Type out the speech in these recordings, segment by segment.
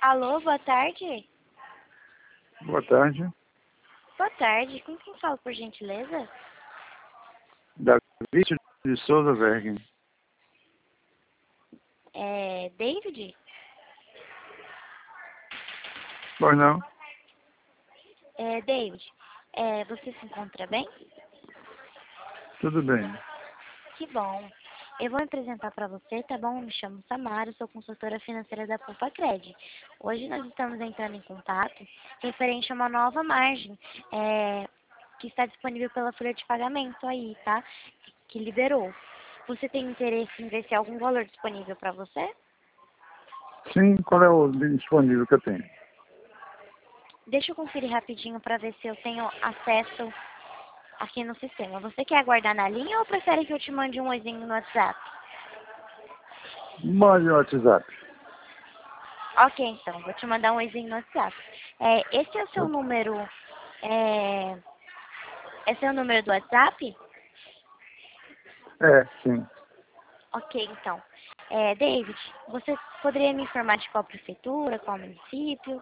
Alô, boa tarde. Boa tarde. Boa tarde. Com quem falo, por gentileza? David de Souza Verguen. É David? Pois não? David, você se encontra bem? Tudo bem. Que bom. Eu vou me apresentar para você, tá bom? Eu me chamo Samara, sou consultora financeira da Poupa-Cred. Hoje nós estamos entrando em contato referente a uma nova margem que está disponível pela folha de pagamento aí, tá? Que liberou. Você tem interesse em ver se há algum valor disponível para você? Sim, qual é o disponível que eu tenho? Deixa eu conferir rapidinho para ver se eu tenho acesso aqui no sistema. Você quer aguardar na linha ou prefere que eu te mande um oizinho no WhatsApp? Mande no WhatsApp. Ok, então, vou te mandar um oizinho no WhatsApp. Esse é o seu número, esse é o número do WhatsApp? Sim. Ok, então. David, você poderia me informar de qual prefeitura, qual município?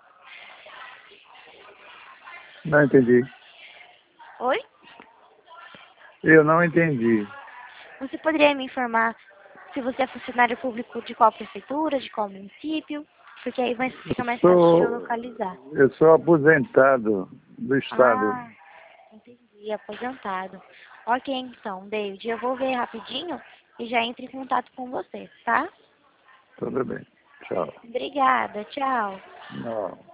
Não entendi. Oi? Eu não entendi. Você poderia me informar se você é funcionário público de qual prefeitura, de qual município? Porque aí fica mais fácil de eu localizar. Eu sou aposentado do Estado. Ah, entendi, aposentado. Ok, então, David, eu vou ver rapidinho e já entro em contato com você, tá? Tudo bem. Tchau. Obrigada, tchau. Não.